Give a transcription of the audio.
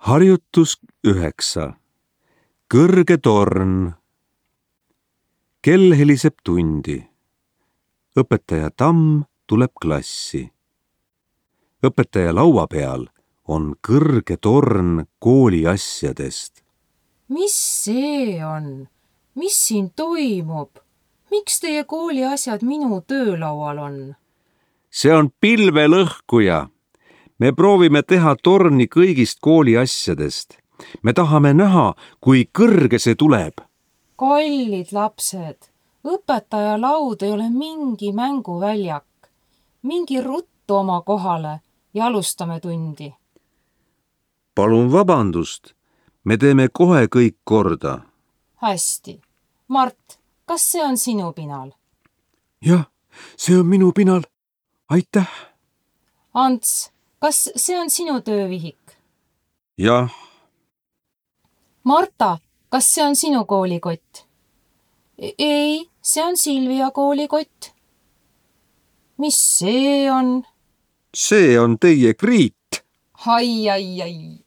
Harjutus 9. Kõrge torn. Kell heliseb tundi. Õpetaja Tamm tuleb klassi. Õpetaja laua peal on kõrge torn kooli asjadest. Mis see on? Mis siin toimub? Miks teie kooli asjad minu töölaual on? See on pilvelõhkuja. Me proovime teha torni kõigist kooli asjadest. Me tahame näha, kui kõrge see tuleb. Kallid lapsed, õpetaja laud ei ole mingi mänguväljak. Mingi ruttu oma kohale ja alustame tundi. Palun vabandust, me teeme kohe kõik korda. Hästi. Mart, kas see on sinu pinal? Jah, see on minu pinal. Aitäh. Ants, kas see on sinu töövihik? Jah. Marta, kas see on sinu koolikott? Ei, see on Silvia koolikott. Mis see on? See on teie kriit. Ai.